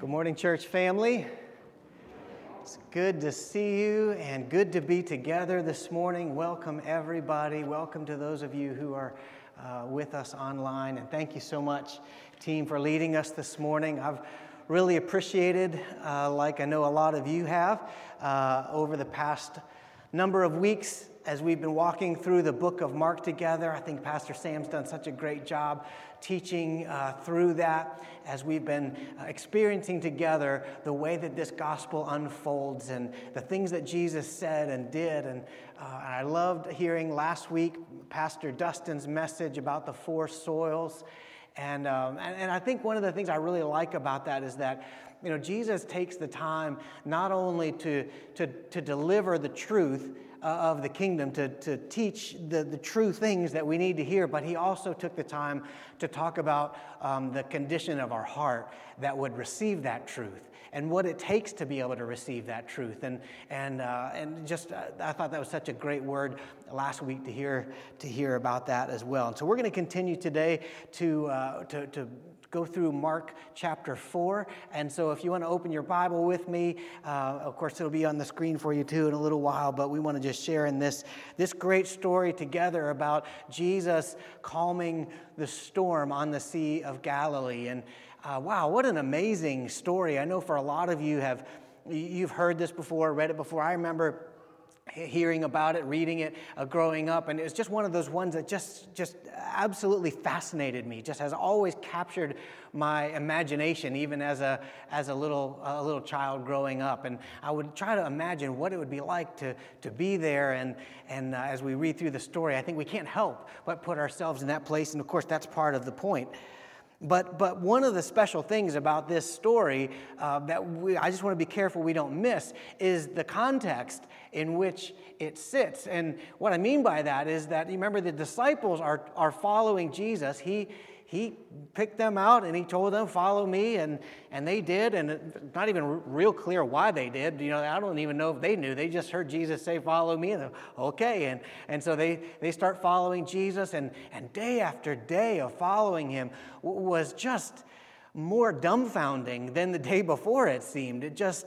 Good morning, church family. It's good to see you and good to be together this morning. Welcome, everybody. Welcome to those of you who are with us online. And thank you so much, team, for leading us this morning. I've really appreciated, like I know a lot of you have, over the past number of weeks as we've been walking through the book of Mark together. I think Pastor Sam's done such a great job teaching through that as we've been experiencing together the way that this gospel unfolds and the things that Jesus said and did. And I loved hearing last week Pastor Dustin's message about the four soils. And I think one of the things I really like about that is that, you know, Jesus takes the time not only to deliver the truth of the kingdom, to teach the true things that we need to hear, but he also took the time to talk about the condition of our heart that would receive that truth and what it takes to be able to receive that truth. And just I thought that was such a great word last week to hear about that as well. And so we're going to continue today to go through Mark chapter 4. And so if you want to open your Bible with me, of course it'll be on the screen for you too in a little while, but we want to just share in this great story together about Jesus calming the storm on the Sea of Galilee. And wow, what an amazing story. I know for a lot of you you've heard this before, read it before. I remember hearing about it, reading it, growing up, and it was just one of those ones that just absolutely fascinated me. Just has always captured my imagination, even as a little child growing up. And I would try to imagine what it would be like to be there. And as we read through the story, I think we can't help but put ourselves in that place. And of course, that's part of the point. But one of the special things about this story I just want to be careful we don't miss is the context in which it sits. And what I mean by that is that, you remember, the disciples are following Jesus. He picked them out and he told them, follow me, and they did, and it's not even real clear why they did. You know, I don't even know if they knew. They just heard Jesus say, follow me, and they're, okay, and so they start following Jesus, and day after day of following him was just more dumbfounding than the day before, it seemed. It just,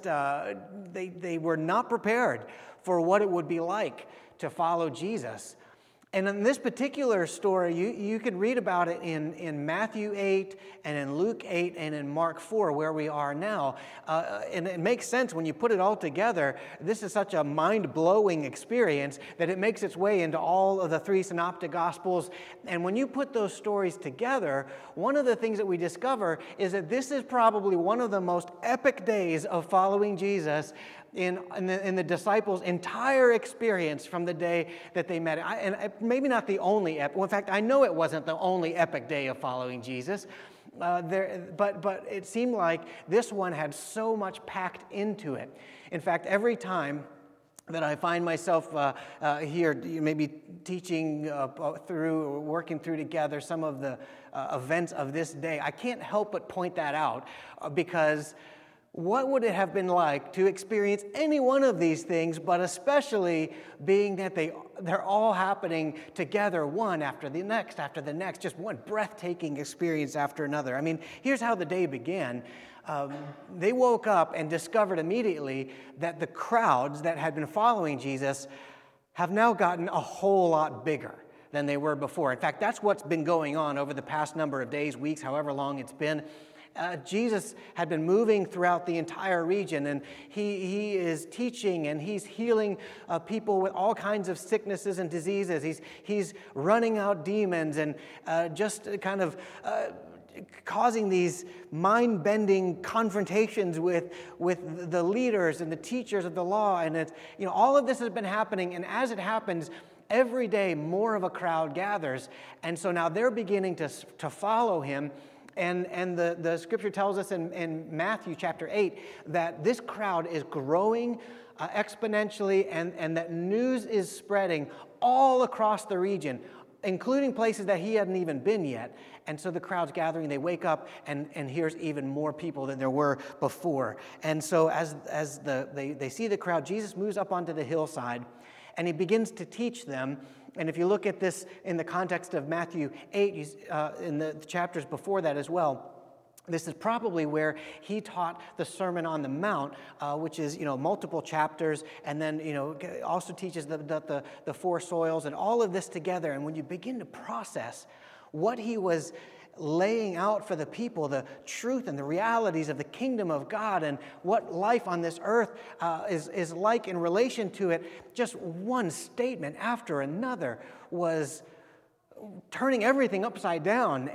they were not prepared for what it would be like to follow Jesus. And in this particular story, you can read about it in Matthew 8 and in Luke 8 and in Mark 4, where we are now. And it makes sense when you put it all together. This is such a mind-blowing experience that it makes its way into all of the three synoptic gospels. And when you put those stories together, one of the things that we discover is that this is probably one of the most epic days of following Jesus in the disciples' entire experience from the day that they met. And maybe not the only epic. Well, in fact, I know it wasn't the only epic day of following Jesus. But it seemed like this one had so much packed into it. In fact, every time that I find myself here, maybe teaching through or working through together some of the events of this day, I can't help but point that out because what would it have been like to experience any one of these things, but especially being that they're all happening together, one after the next, just one breathtaking experience after another. I mean, here's how the day began. They woke up and discovered immediately that the crowds that had been following Jesus have now gotten a whole lot bigger than they were before. In fact, that's what's been going on over the past number of days, weeks, however long it's been. Jesus had been moving throughout the entire region, and he is teaching and he's healing people with all kinds of sicknesses and diseases. He's running out demons and just kind of causing these mind-bending confrontations with the leaders and the teachers of the law. And it's, all of this has been happening, and as it happens, every day more of a crowd gathers, and so now they're beginning to follow him. And the scripture tells us in Matthew chapter 8 that this crowd is growing exponentially and that news is spreading all across the region, including places that he hadn't even been yet. And so the crowd's gathering, they wake up, and here's even more people than there were before. And so as they see the crowd, Jesus moves up onto the hillside, and he begins to teach them. And if you look at this in the context of Matthew 8, in the chapters before that as well, This is probably where he taught the Sermon on the Mount, which is, multiple chapters, and then, also teaches the four soils and all of this together. And when you begin to process what he was laying out for the people, the truth and the realities of the kingdom of God and what life on this earth is like in relation to it, just one statement after another was turning everything upside down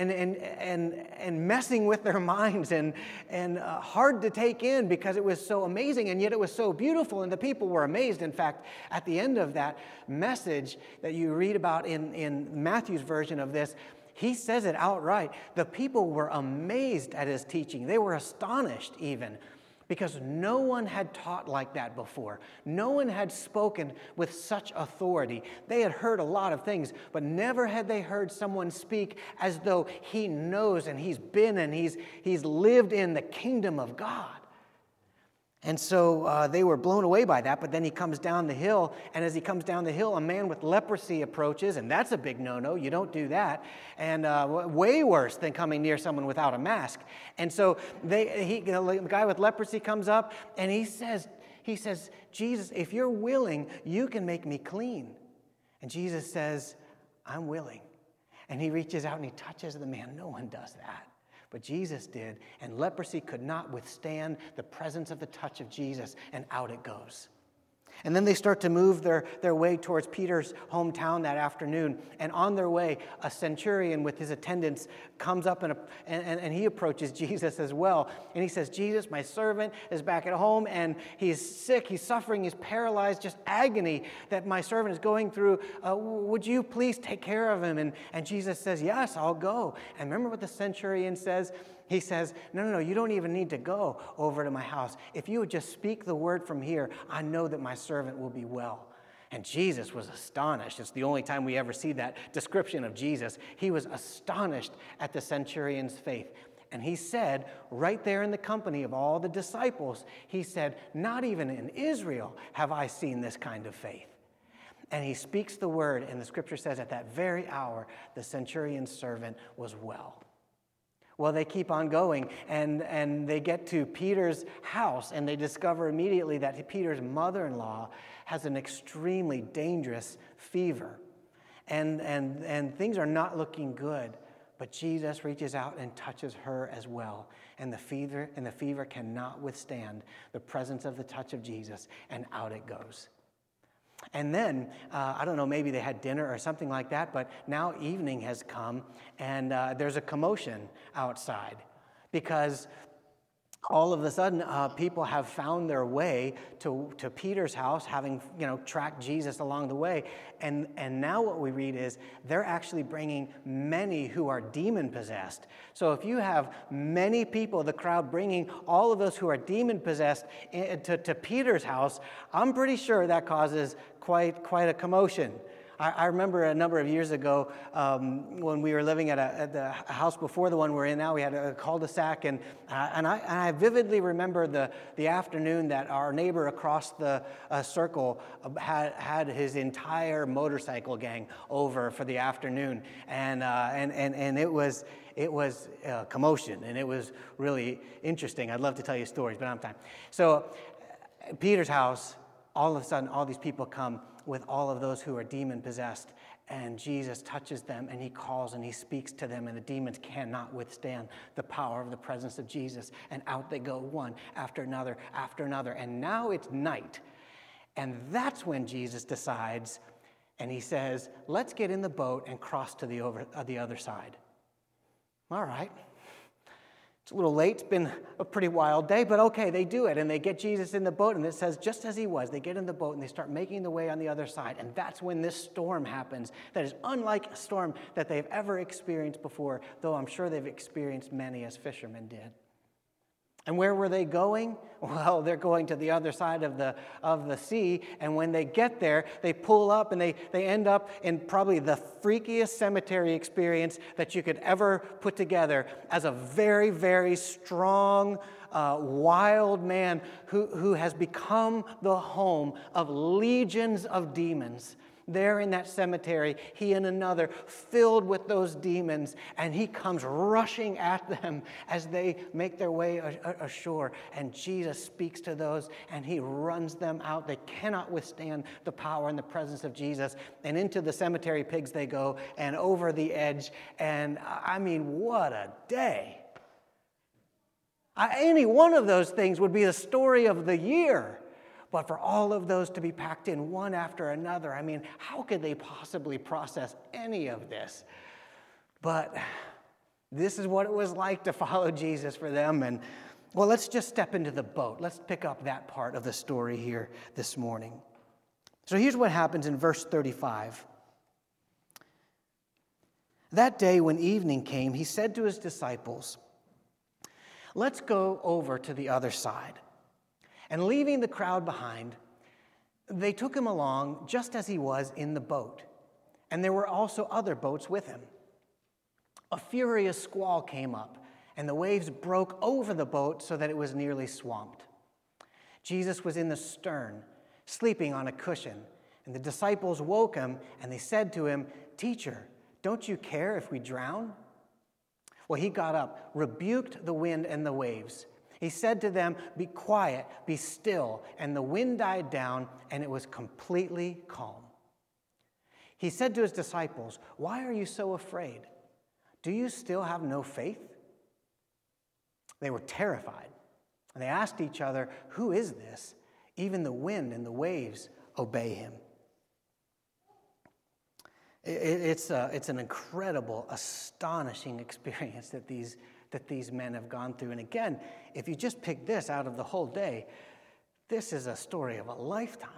and messing with their minds and hard to take in because it was so amazing, and yet it was so beautiful, and the people were amazed. In fact, at the end of that message that you read about in Matthew's version of this, he says it outright. The people were amazed at his teaching. They were astonished even, because no one had taught like that before. No one had spoken with such authority. They had heard a lot of things, but never had they heard someone speak as though he knows and he's been and he's lived in the kingdom of God. And so they were blown away by that, but then he comes down the hill, and as he comes down the hill, a man with leprosy approaches, and that's a big no-no. You don't do that. And way worse than coming near someone without a mask. And so the guy with leprosy comes up, and he says, Jesus, if you're willing, you can make me clean. And Jesus says, I'm willing. And he reaches out and he touches the man. No one does that. But Jesus did, and leprosy could not withstand the presence of the touch of Jesus, and out it goes. And then they start to move their way towards Peter's hometown that afternoon. And on their way, a centurion with his attendants comes up and he approaches Jesus as well. And he says, Jesus, my servant is back at home and he's sick, he's suffering, he's paralyzed, just agony that my servant is going through. Would you please take care of him? And Jesus says, yes, I'll go. And remember what the centurion says? He says, no, you don't even need to go over to my house. If you would just speak the word from here, I know that my servant will be well. And Jesus was astonished. It's the only time we ever see that description of Jesus. He was astonished at the centurion's faith. And he said, right there in the company of all the disciples, he said, not even in Israel have I seen this kind of faith. And he speaks the word, and the scripture says at that very hour, the centurion's servant was well. Well, they keep on going, and they get to Peter's house, and they discover immediately that Peter's mother-in-law has an extremely dangerous fever. And things are not looking good, but Jesus reaches out and touches her as well. And the fever cannot withstand the presence of the touch of Jesus, and out it goes. And then, I don't know, maybe they had dinner or something like that, but now evening has come, and there's a commotion outside because all of a sudden people have found their way to Peter's house, having tracked Jesus along the way. And now what we read is they're actually bringing many who are demon-possessed. So if you have many people, the crowd bringing all of those who are demon-possessed to Peter's house, I'm pretty sure that causes quite a commotion. I remember a number of years ago when we were living at the house before the one we're in now. We had a cul-de-sac, and I vividly remember the afternoon that our neighbor across the circle had his entire motorcycle gang over for the afternoon, and it was commotion, and it was really interesting. I'd love to tell you stories, but I don't have time. So Peter's house, all of a sudden, all these people come with all of those who are demon-possessed, and Jesus touches them, and he calls and he speaks to them, and the demons cannot withstand the power of the presence of Jesus, and out they go, one after another, and now it's night, and that's when Jesus decides, and he says, let's get in the boat and cross to the other side. All right. It's a little late. It's been a pretty wild day, but okay, they do it, and they get Jesus in the boat, and it says just as he was, they get in the boat, and they start making the way on the other side, and that's when this storm happens that is unlike a storm that they've ever experienced before, though I'm sure they've experienced many as fishermen did. And where were they going? Well, they're going to the other side of the sea, and when they get there, they pull up, and they end up in probably the freakiest cemetery experience that you could ever put together as a very, very strong, wild man who has become the home of legions of demons There in that cemetery, he and another filled with those demons, and he comes rushing at them as they make their way ashore. And Jesus speaks to those, and he runs them out. They cannot withstand the power and the presence of Jesus. And into the cemetery pigs they go, and over the edge. And I mean, what a day. Any one of those things would be the story of the year. But for all of those to be packed in one after another, I mean, how could they possibly process any of this? But this is what it was like to follow Jesus for them. And, well, let's just step into the boat. Let's pick up that part of the story here this morning. So here's what happens in verse 35. That day when evening came, he said to his disciples, "Let's go over to the other side." And leaving the crowd behind, they took him along just as he was in the boat. And there were also other boats with him. A furious squall came up, and the waves broke over the boat so that it was nearly swamped. Jesus was in the stern, sleeping on a cushion. And the disciples woke him, and they said to him, "Teacher, don't you care if we drown?" Well, he got up, rebuked the wind and the waves. He said to them, "Be quiet, be still." And the wind died down, and it was completely calm. He said to his disciples, "Why are you so afraid? Do you still have no faith?" They were terrified, and they asked each other, "Who is this? Even the wind and the waves obey him." It's an incredible, astonishing experience that these men have gone through. And again, if you just pick this out of the whole day, this is a story of a lifetime.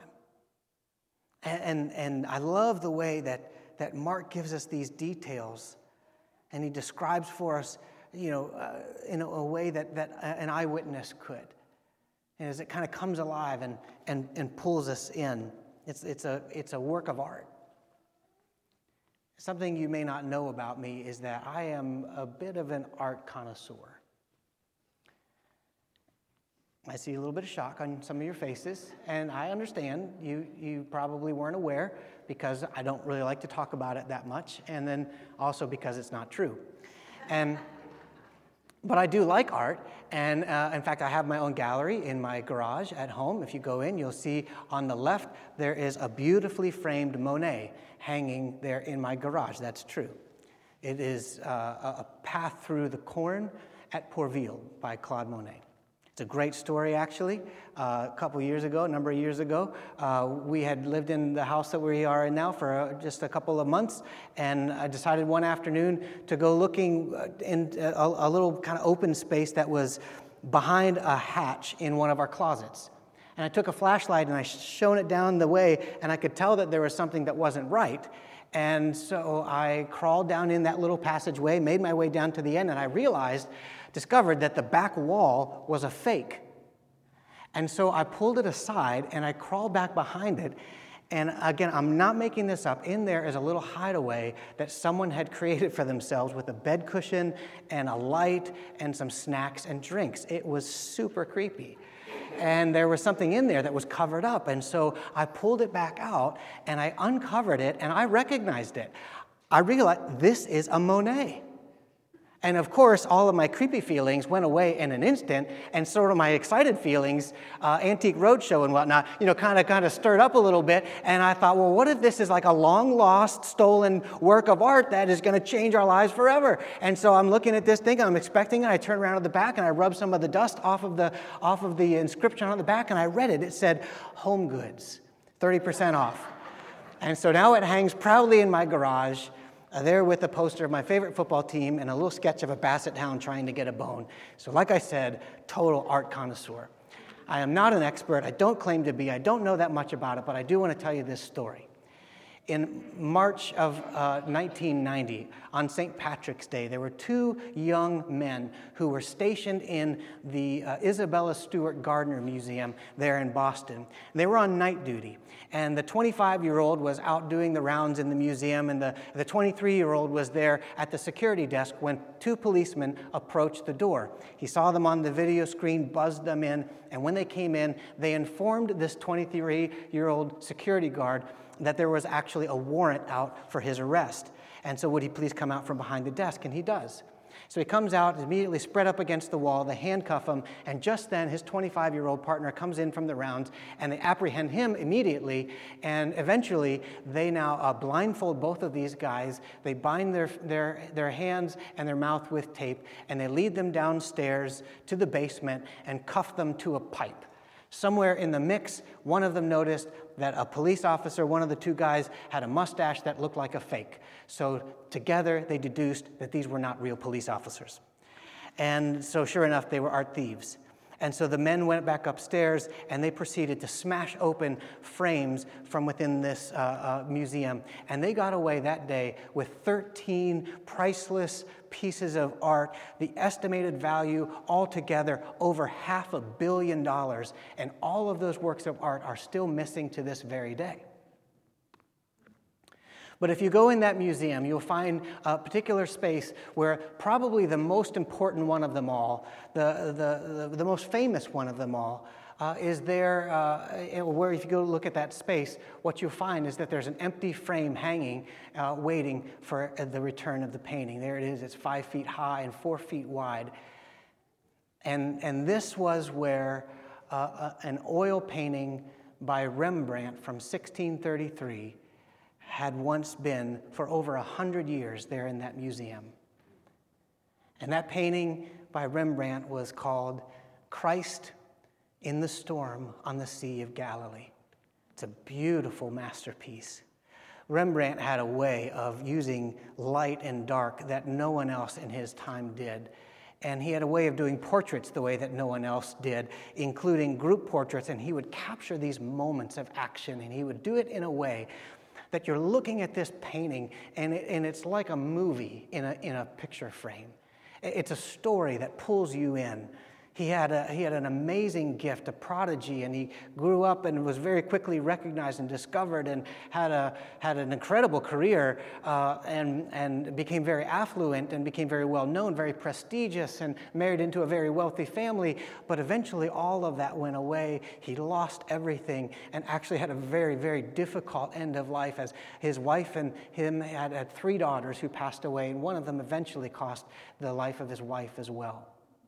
And I love the way that Mark gives us these details, and he describes for us, in a way that an eyewitness could. And as it kind of comes alive and pulls us in, it's a work of art. Something you may not know about me is that I am a bit of an art connoisseur. I see a little bit of shock on some of your faces, and I understand you probably weren't aware because I don't really like to talk about it that much, and then also because it's not true. But I do like art, and in fact, I have my own gallery in my garage at home. If you go in, you'll see on the left there is a beautifully framed Monet hanging there in my garage. That's true. It is a Path Through the Corn at Pourville by Claude Monet. It's a great story, actually. A number of years ago, we had lived in the house that we are in now for just a couple of months, and I decided one afternoon to go looking in a little kind of open space that was behind a hatch in one of our closets. And I took a flashlight and I shone it down the way, and I could tell that there was something that wasn't right. And so I crawled down in that little passageway, made my way down to the end, and I discovered that the back wall was a fake. And so I pulled it aside and I crawled back behind it. And again, I'm not making this up. In there is a little hideaway that someone had created for themselves with a bed cushion and a light and some snacks and drinks. It was super creepy. And there was something in there that was covered up. And so I pulled it back out and I uncovered it and I recognized it. I realized this is a Monet. And of course, all of my creepy feelings went away in an instant, and sort of my excited feelings, Antique Roadshow and whatnot, kind of stirred up a little bit. And I thought, well, what if this is like a long-lost, stolen work of art that is going to change our lives forever? And so I'm looking at this thing, I'm expecting it. I turn around at the back, and I rub some of the dust off of the inscription on the back, and I read it. It said, "Home Goods, 30% off." And so now it hangs proudly in my garage, there with a poster of my favorite football team and a little sketch of a basset hound trying to get a bone. So like I said, total art connoisseur. I am not an expert. I don't claim to be. I don't know that much about it, but I do want to tell you this story. In March of 1990, on St. Patrick's Day, there were two young men who were stationed in the Isabella Stewart Gardner Museum there in Boston. They were on night duty, and the 25-year-old was out doing the rounds in the museum, and the 23-year-old was there at the security desk when two policemen approached the door. He saw them on the video screen, buzzed them in, and when they came in, they informed this 23-year-old security guard that there was actually a warrant out for his arrest. And so would he please come out from behind the desk? And he does. So he comes out, is immediately spread up against the wall, they handcuff him, and just then his 25-year-old partner comes in from the rounds, and they apprehend him immediately, and eventually they now blindfold both of these guys, they bind their hands and their mouth with tape, and they lead them downstairs to the basement and cuff them to a pipe. Somewhere in the mix, one of them noticed that a police officer, one of the two guys, had a mustache that looked like a fake. So together they deduced that these were not real police officers. And so sure enough, they were art thieves. And so the men went back upstairs and they proceeded to smash open frames from within this museum. And they got away that day with 13 priceless pieces of art, the estimated value altogether over $500 million. And all of those works of art are still missing to this very day. But if you go in that museum, you'll find a particular space where probably the most important one of them all, the most famous one of them all, is there, where if you go look at that space, what you'll find is that there's an empty frame hanging, waiting for the return of the painting. There it is. It's 5 feet high and 4 feet wide. And this was where an oil painting by Rembrandt from 1633 had once been for over 100 years there in that museum. And that painting by Rembrandt was called Christ in the Storm on the Sea of Galilee. It's a beautiful masterpiece. Rembrandt had a way of using light and dark that no one else in his time did. And he had a way of doing portraits the way that no one else did, including group portraits, and he would capture these moments of action, and he would do it in a way that you're looking at this painting, and it's like a movie in a picture frame. It's a story that pulls you in. He had an amazing gift, a prodigy, and he grew up and was very quickly recognized and discovered, and had an incredible career, and became very affluent and became very well known, very prestigious, and married into a very wealthy family. But eventually, all of that went away. He lost everything, and actually had a very, very difficult end of life, as his wife and him had 3 daughters who passed away, and one of them eventually cost the life of his wife as well.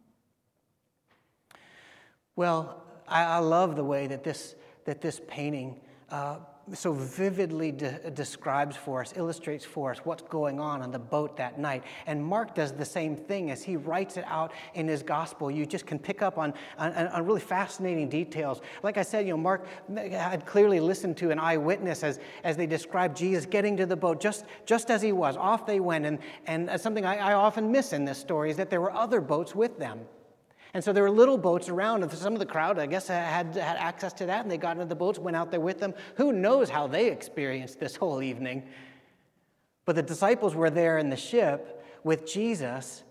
Well, I love the way that this painting so vividly describes for us, illustrates for us what's going on the boat that night. And Mark does the same thing as he writes it out in his gospel. You just can pick up on really fascinating details. Like I said, Mark had clearly listened to an eyewitness as they described Jesus getting to the boat just as he was. Off they went. And something I often miss in this story is that there were other boats with them. And so there were little boats around, and some of the crowd, I guess, had access to that, and they got into the boats, went out there with them. Who knows how they experienced this whole evening? But the disciples were there in the ship with Jesus,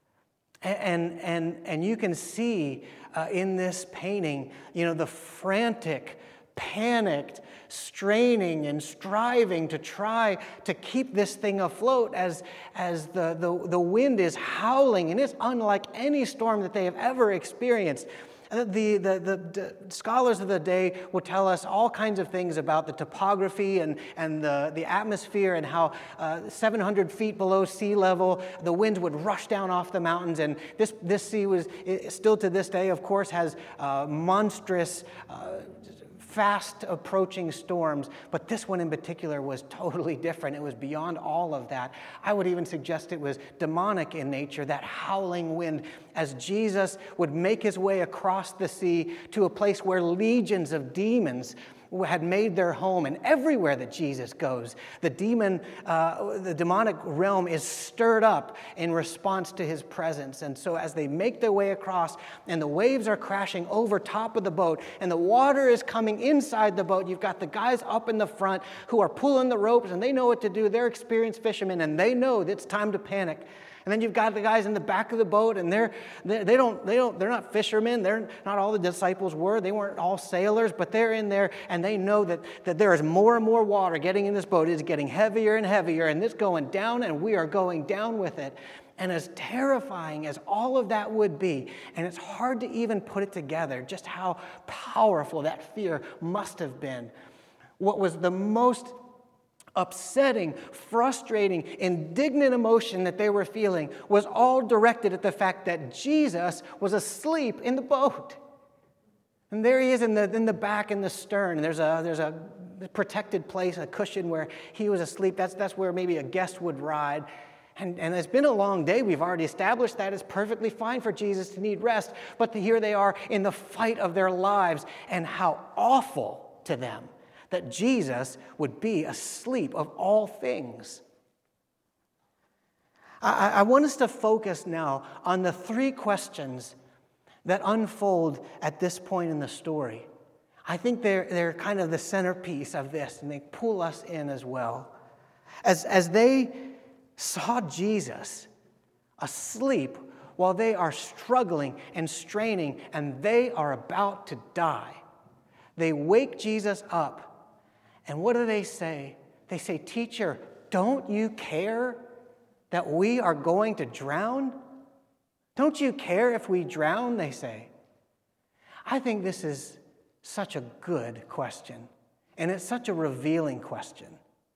and you can see in this painting, the frantic, panicked, straining and striving to try to keep this thing afloat as the wind is howling, and it's unlike any storm that they have ever experienced. The scholars of the day will tell us all kinds of things about the topography and the atmosphere, and how 700 feet below sea level, the winds would rush down off the mountains. And this sea was still to this day, of course, has monstrous fast approaching storms, but this one in particular was totally different. It was beyond all of that. I would even suggest it was demonic in nature, that howling wind, as Jesus would make his way across the sea to a place where legions of demons had made their home. And everywhere that Jesus goes, the demonic realm is stirred up in response to his presence. And so as they make their way across, and the waves are crashing over top of the boat, and the water is coming inside the boat, you've got the guys up in the front who are pulling the ropes, and they know what to do. They're experienced fishermen, and they know that it's time to panic. And then you've got the guys in the back of the boat, and they're not fishermen. They're not all the disciples were. They weren't all sailors, but they're in there, and they know that there is more and more water getting in this boat. It is getting heavier and heavier, and it's going down, and we are going down with it. And as terrifying as all of that would be, and it's hard to even put it together, just how powerful that fear must have been. What was the most upsetting, frustrating, indignant emotion that they were feeling was all directed at the fact that Jesus was asleep in the boat. And there he is in the back in the stern. There's a protected place, a cushion where he was asleep. That's where maybe a guest would ride. And it's been a long day. We've already established that it's perfectly fine for Jesus to need rest. But here they are in the fight of their lives, and how awful to them that Jesus would be asleep of all things. I want us to focus now on the three questions that unfold at this point in the story. I think they're kind of the centerpiece of this, and they pull us in as well. As they saw Jesus asleep while they are struggling and straining, and they are about to die, they wake Jesus up. And what do they say? They say, "Teacher, don't you care that we are going to drown? Don't you care if we drown?" they say. I think this is such a good question, and it's such a revealing question.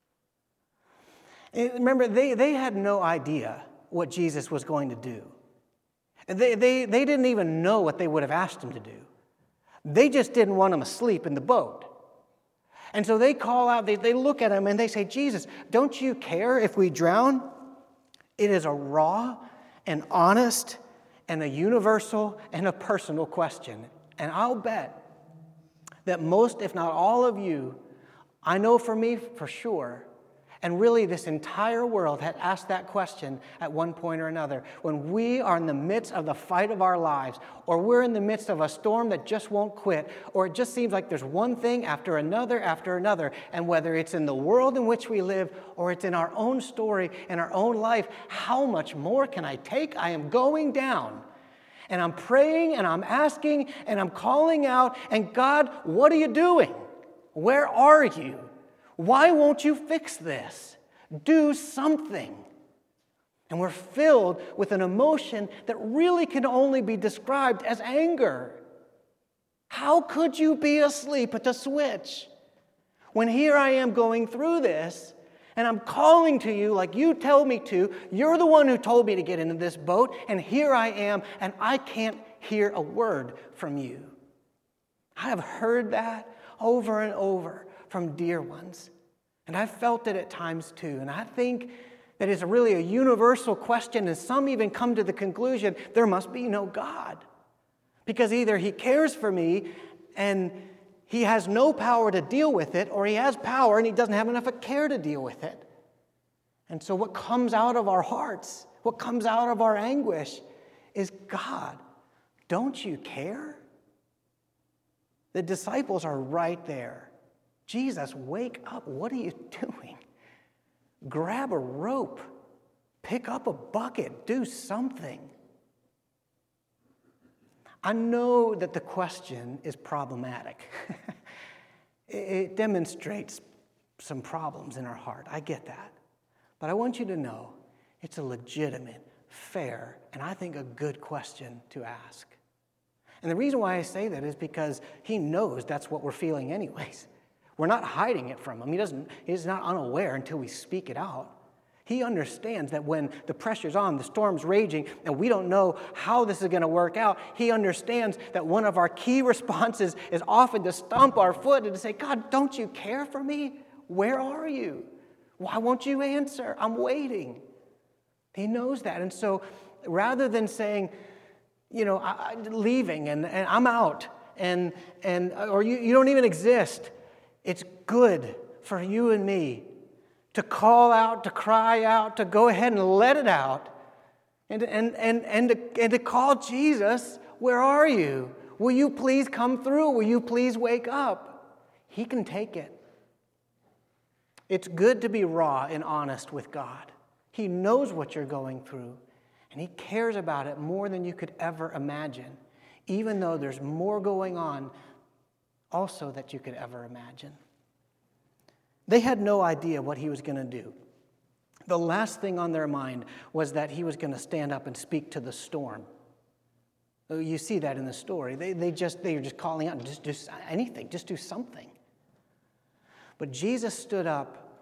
Remember, they had no idea what Jesus was going to do. They didn't even know what they would have asked him to do. They just didn't want him asleep in the boat. And so they call out, they look at him and they say, "Jesus, don't you care if we drown?" It is a raw and honest and a universal and a personal question. And I'll bet that most, if not all of you, I know for me for sure, and really this entire world had asked that question at one point or another. When we are in the midst of the fight of our lives, or we're in the midst of a storm that just won't quit, or it just seems like there's one thing after another, and whether it's in the world in which we live or it's in our own story, in our own life, how much more can I take? I am going down. And I'm praying and I'm asking and I'm calling out, and God, what are you doing? Where are you? Why won't you fix this? Do something. And we're filled with an emotion that really can only be described as anger. How could you be asleep at the switch when here I am going through this, and I'm calling to you like you tell me to? You're the one who told me to get into this boat, and here I am, and I can't hear a word from you. I have heard that over and over from dear ones. And I've felt it at times too. And I think that it's really a universal question, and some even come to the conclusion there must be no God. Because either he cares for me and he has no power to deal with it, or he has power and he doesn't have enough of care to deal with it. And so what comes out of our hearts, what comes out of our anguish is, "God, don't you care?" The disciples are right there. "Jesus, wake up. What are you doing? Grab a rope. Pick up a bucket. Do something." I know that the question is problematic. It demonstrates some problems in our heart. I get that. But I want you to know it's a legitimate, fair, and I think a good question to ask. And the reason why I say that is because he knows that's what we're feeling anyways. We're not hiding it from him. He's not unaware until we speak it out. He understands that when the pressure's on, the storm's raging, and we don't know how this is going to work out, he understands that one of our key responses is often to stomp our foot and to say, "God, don't you care for me? Where are you? Why won't you answer? I'm waiting." He knows that. And so rather than saying, leaving and I'm out, or you don't even exist, it's good for you and me to call out, to cry out, to go ahead and let it out, and to call Jesus, "Where are you? Will you please come through? Will you please wake up?" He can take it. It's good to be raw and honest with God. He knows what you're going through, and he cares about it more than you could ever imagine, even though there's more going on also that you could ever imagine. They had no idea what he was going to do. The last thing on their mind was that he was going to stand up and speak to the storm. You see that in the story. They were just calling out, just do anything, just do something. But Jesus stood up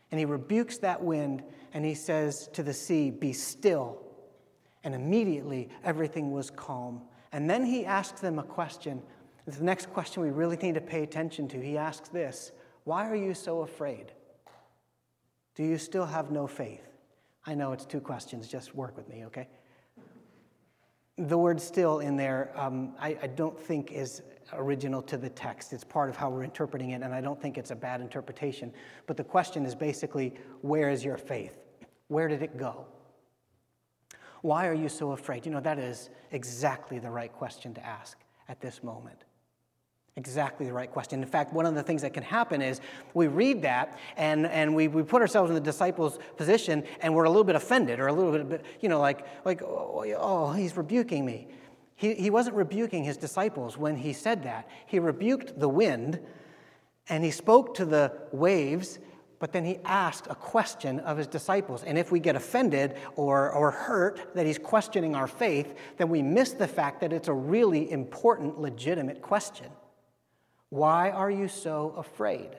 And he rebukes that wind, and he says to the sea, "Be still." And immediately everything was calm. And then he asks them a question. It's the next question we really need to pay attention to. He asks this: "Why are you so afraid? Do you still have no faith?" I know it's two questions. Just work with me, okay? The word "still" in there, I don't think is original to the text. It's part of how we're interpreting it, and I don't think it's a bad interpretation. But the question is basically, where is your faith? Where did it go? Why are you so afraid? You know, that is exactly the right question to ask at this moment. Exactly the right question. In fact, one of the things that can happen is we read that and we put ourselves in the disciples' position and we're a little bit offended or a little bit, like oh, he's rebuking me. He wasn't rebuking his disciples when he said that. He rebuked the wind and he spoke to the waves, but then he asked a question of his disciples. And if we get offended or hurt that he's questioning our faith, then we miss the fact that it's a really important, legitimate question. Why are you so afraid?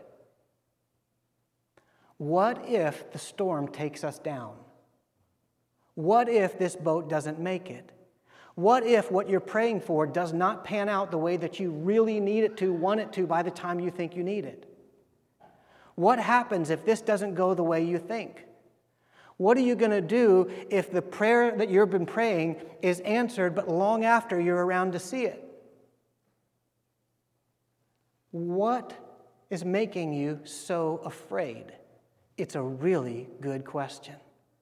What if the storm takes us down? What if this boat doesn't make it? What if what you're praying for does not pan out the way that you really need it to, want it to, by the time you think you need it? What happens if this doesn't go the way you think? What are you going to do if the prayer that you've been praying is answered, but long after you're around to see it? What is making you so afraid? It's a really good question.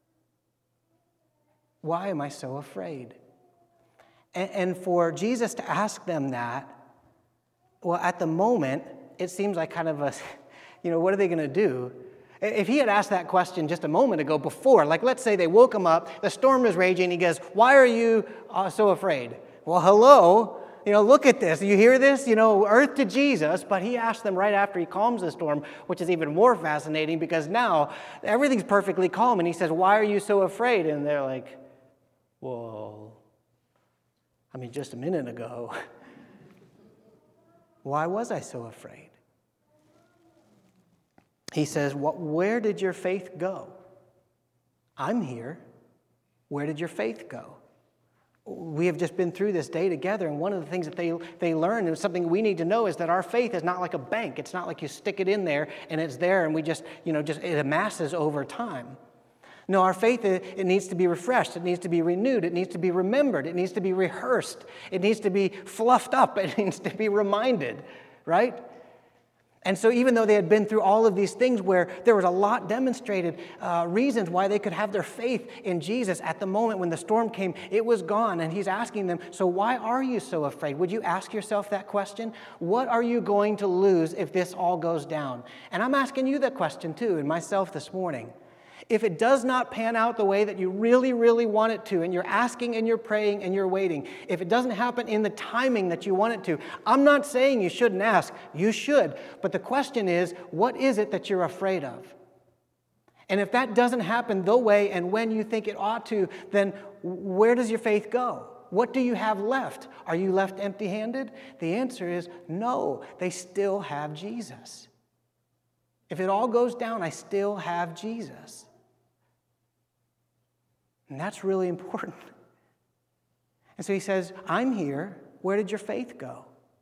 Why am I so afraid? And for Jesus to ask them that, well, at the moment, it seems like kind of a, what are they going to do? If he had asked that question just a moment ago before, like let's say they woke him up, the storm is raging, he goes, "Why are you so afraid?" Well, hello. Look at this. You hear this? Earth to Jesus. But he asked them right after he calms the storm, which is even more fascinating because now everything's perfectly calm. And he says, "Why are you so afraid?" And they're like, "Well, just a minute ago, why was I so afraid?" He says, "Where did your faith go?" I'm here. Where did your faith go? We have just been through this day together, and one of the things that they learned, and something we need to know, is that our faith is not like a bank. It's not like you stick it in there and it's there and we just it amasses over time. No, our faith, it needs to be refreshed. It needs to be renewed. It needs to be remembered. It needs to be rehearsed. It needs to be fluffed up. It needs to be reminded, right? And so even though they had been through all of these things where there was a lot demonstrated reasons why they could have their faith in Jesus, at the moment when the storm came, it was gone. And he's asking them, so why are you so afraid? Would you ask yourself that question? What are you going to lose if this all goes down? And I'm asking you that question too, and myself this morning. If it does not pan out the way that you really, really want it to, and you're asking and you're praying and you're waiting, if it doesn't happen in the timing that you want it to, I'm not saying you shouldn't ask. You should. But the question is, what is it that you're afraid of? And if that doesn't happen the way and when you think it ought to, then where does your faith go? What do you have left? Are you left empty-handed? The answer is no. They still have Jesus. If it all goes down, I still have Jesus. And that's really important. And so he says, I'm here. Where did your faith go?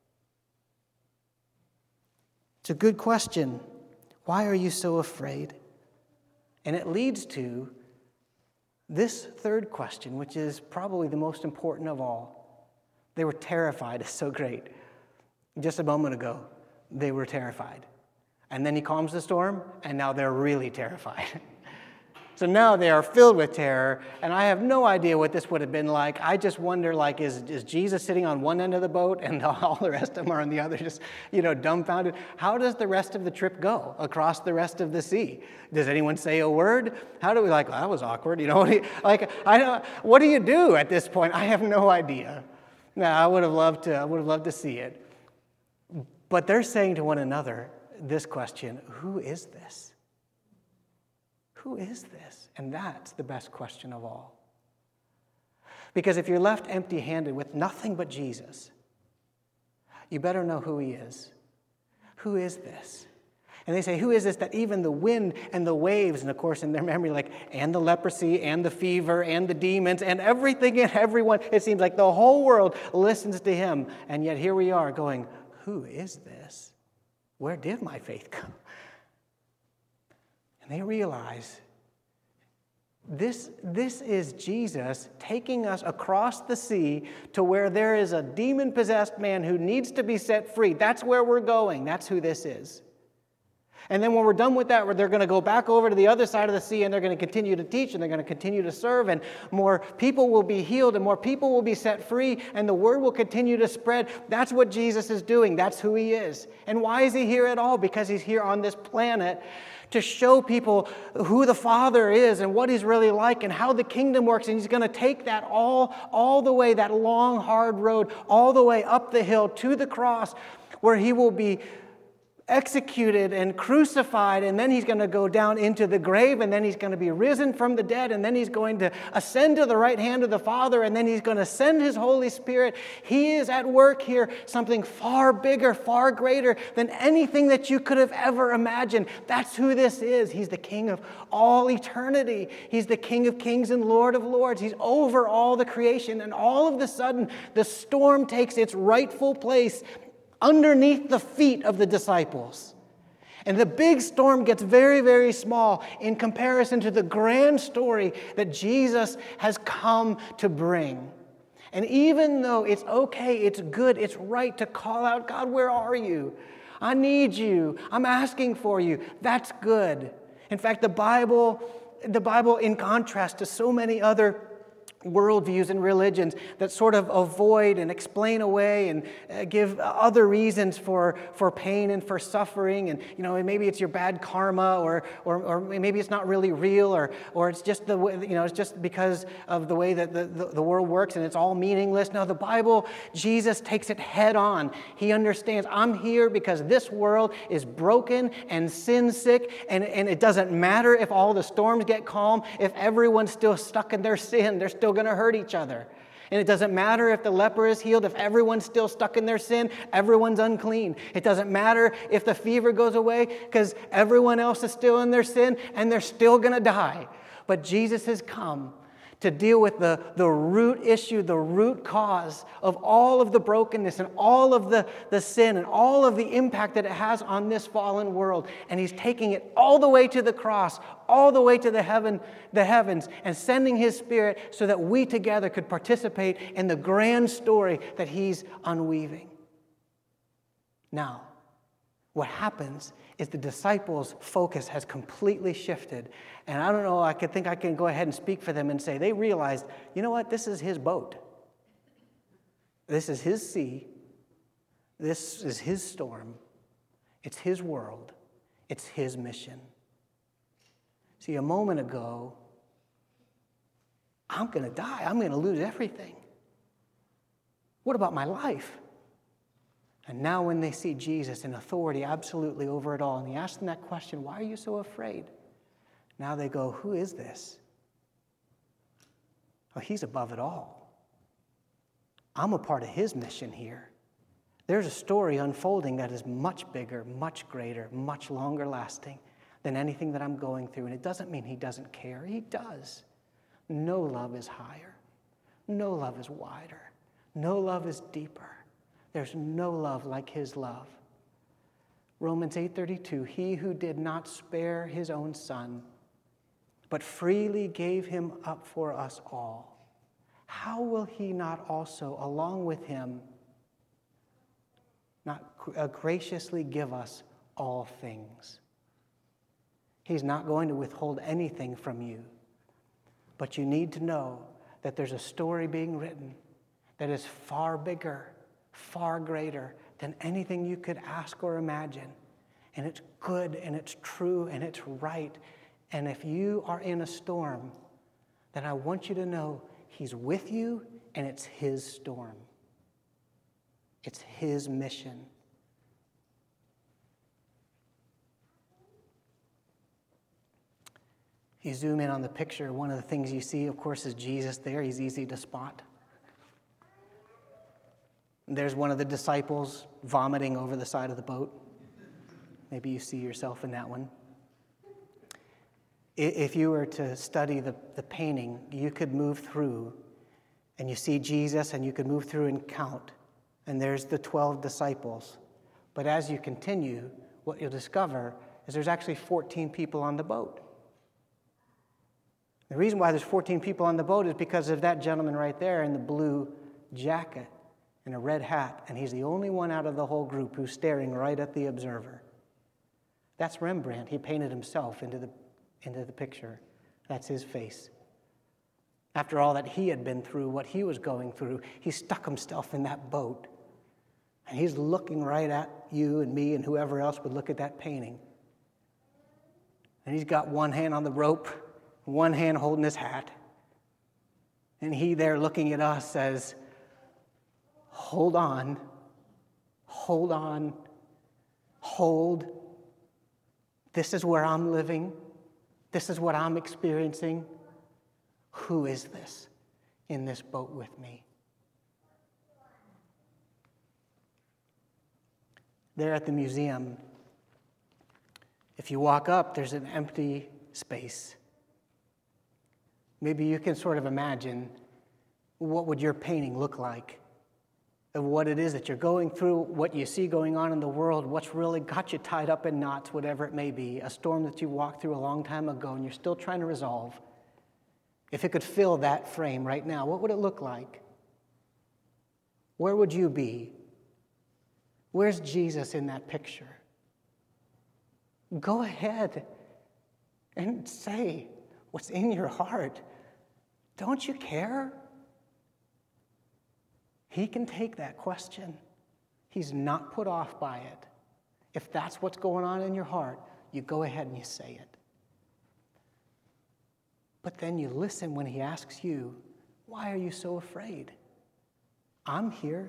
It's a good question. Why are you so afraid? And it leads to this third question, which is probably the most important of all. They were terrified. It's so great. Just a moment ago, they were terrified. And then he calms the storm, and now they're really terrified. So now they are filled with terror, and I have no idea what this would have been like. I just wonder, is Jesus sitting on one end of the boat and all the rest of them are on the other, just, dumbfounded? How does the rest of the trip go across the rest of the sea? Does anyone say a word? How do we well, that was awkward, what do you do at this point? I have no idea. Now, I would have loved to see it. But they're saying to one another this question, who is this? Who is this? And that's the best question of all. Because if you're left empty-handed with nothing but Jesus, you better know who he is. Who is this? And they say, who is this that even the wind and the waves, and of course in their memory, like, and the leprosy and the fever and the demons and everything and everyone, it seems like the whole world listens to him. And yet here we are going, who is this? Where did my faith come? And they realize this is Jesus taking us across the sea to where there is a demon-possessed man who needs to be set free. That's where we're going. That's who this is. And then when we're done with that, they're going to go back over to the other side of the sea and they're going to continue to teach and they're going to continue to serve, and more people will be healed and more people will be set free and the word will continue to spread. That's what Jesus is doing. That's who he is. And why is he here at all? Because he's here on this planet to show people who the Father is and what he's really like and how the kingdom works. And he's going to take that all the way, that long, hard road, all the way up the hill to the cross, where he will be executed and crucified, and then he's going to go down into the grave, and then he's going to be risen from the dead, and then he's going to ascend to the right hand of the Father, and then he's going to send his Holy Spirit. He is at work here, something far bigger, far greater than anything that you could have ever imagined. That's who this is. He's the King of all eternity. He's the King of kings and Lord of lords. He's over all the creation, and all of a sudden, the storm takes its rightful place underneath the feet of the disciples. And the big storm gets very, very small in comparison to the grand story that Jesus has come to bring. And even though it's okay, it's good, it's right to call out, God, where are you? I need you. I'm asking for you. That's good. In fact, the Bible, in contrast to so many other worldviews and religions that sort of avoid and explain away and give other reasons for pain and for suffering, and maybe it's your bad karma, or maybe it's not really real, or it's just the way, it's just because of the way that the world works and it's all meaningless. No, the Bible, Jesus takes it head on. He understands, I'm here because this world is broken and sin sick, and it doesn't matter if all the storms get calm, if everyone's still stuck in their sin, they're still going to hurt each other. And it doesn't matter if the leper is healed, if everyone's still stuck in their sin, everyone's unclean. It doesn't matter if the fever goes away, because everyone else is still in their sin and they're still going to die. But Jesus has come to deal with the root issue, the root cause of all of the brokenness and all of the sin and all of the impact that it has on this fallen world. And he's taking it all the way to the cross, all the way to the heavens, and sending his Spirit so that we together could participate in the grand story that he's unweaving. Now, what happens is the disciples' focus has completely shifted. And I don't know, I think I can go ahead and speak for them and say they realized, you know what, this is his boat. This is his sea. This is his storm. It's his world. It's his mission. See, a moment ago, I'm going to die. I'm going to lose everything. What about my life? And now when they see Jesus in authority absolutely over it all, and he asks them that question, why are you so afraid? Now they go, who is this? Oh, he's above it all. I'm a part of his mission here. There's a story unfolding that is much bigger, much greater, much longer lasting than anything that I'm going through. And it doesn't mean he doesn't care. He does. No love is higher. No love is wider. No love is deeper. There's no love like his love. Romans 8:32, he who did not spare his own son, but freely gave him up for us all, how will he not also, along with him, not graciously give us all things? He's not going to withhold anything from you. But you need to know that there's a story being written that is far bigger, far greater than anything you could ask or imagine. And it's good, and it's true, and it's right. And if you are in a storm, then I want you to know he's with you, and it's his storm. It's his mission. You zoom in on the picture, one of the things you see, of course, is Jesus there. He's easy to spot. There's one of the disciples vomiting over the side of the boat. Maybe you see yourself in that one. If you were to study the painting, you could move through and you see Jesus, and you could move through and count, and there's the 12 disciples. But as you continue, what you'll discover is there's actually 14 people on the boat. The reason why there's 14 people on the boat is because of that gentleman right there in the blue jacket and a red hat, and he's the only one out of the whole group who's staring right at the observer. That's Rembrandt. He painted himself into the picture. That's his face. After all that he had been through, what he was going through, he stuck himself in that boat. And he's looking right at you and me and whoever else would look at that painting. And he's got one hand on the rope, one hand holding his hat. And he there looking at us says, hold on, hold on, hold. This is where I'm living. This is what I'm experiencing. Who is this in this boat with me? There at the museum, if you walk up, there's an empty space. Maybe you can sort of imagine what would your painting look like of what it is that you're going through, what you see going on in the world, what's really got you tied up in knots, whatever it may be, a storm that you walked through a long time ago and you're still trying to resolve. If it could fill that frame right now, what would it look like? Where would you be? Where's Jesus in that picture? Go ahead and say what's in your heart. Don't you care? He can take that question. He's not put off by it. If that's what's going on in your heart, you go ahead and you say it. But then you listen when he asks you, why are you so afraid? I'm here.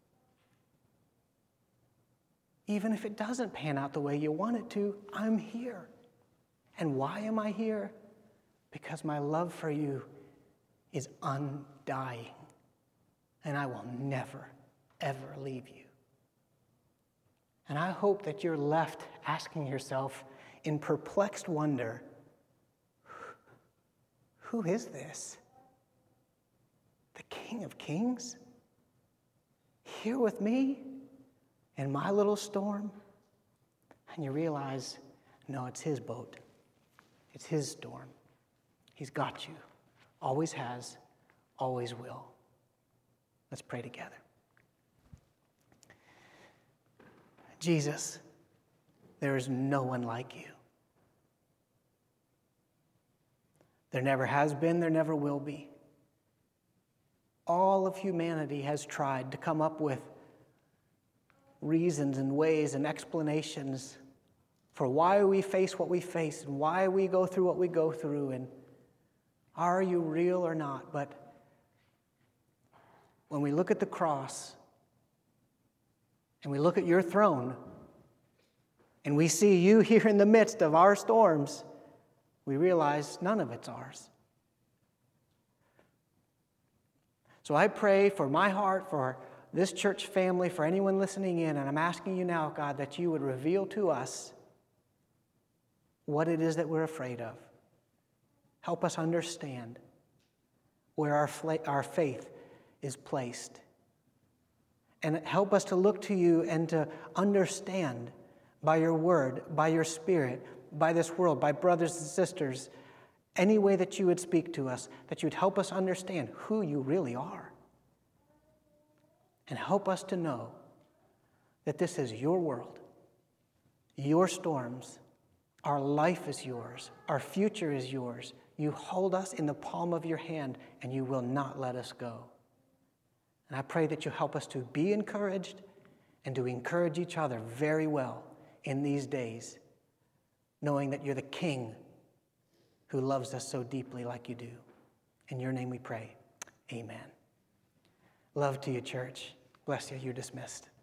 Even if it doesn't pan out the way you want it to, I'm here. And why am I here? Because my love for you is undying. And I will never, ever leave you. And I hope that you're left asking yourself in perplexed wonder, who is this? The King of Kings? Here with me in my little storm? And you realize, no, it's his boat. It's his storm. He's got you. Always has, always will. Let's pray together. Jesus, there is no one like you. There never has been, there never will be. All of humanity has tried to come up with reasons and ways and explanations for why we face what we face and why we go through what we go through and are you real or not? But when we look at the cross and we look at your throne and we see you here in the midst of our storms, we realize none of it's ours. So I pray for my heart, for this church family, for anyone listening in, and I'm asking you now, God, that you would reveal to us what it is that we're afraid of. Help us understand where our faith is placed. And help us to look to you and to understand by your word, by your spirit, by this world, by brothers and sisters, any way that you would speak to us, that you would help us understand who you really are. And help us to know that this is your world, your storms, our life is yours, our future is yours. You hold us in the palm of your hand, and you will not let us go. And I pray that you help us to be encouraged and to encourage each other very well in these days, knowing that you're the King who loves us so deeply like you do. In your name we pray. Amen. Love to you, church. Bless you. You're dismissed.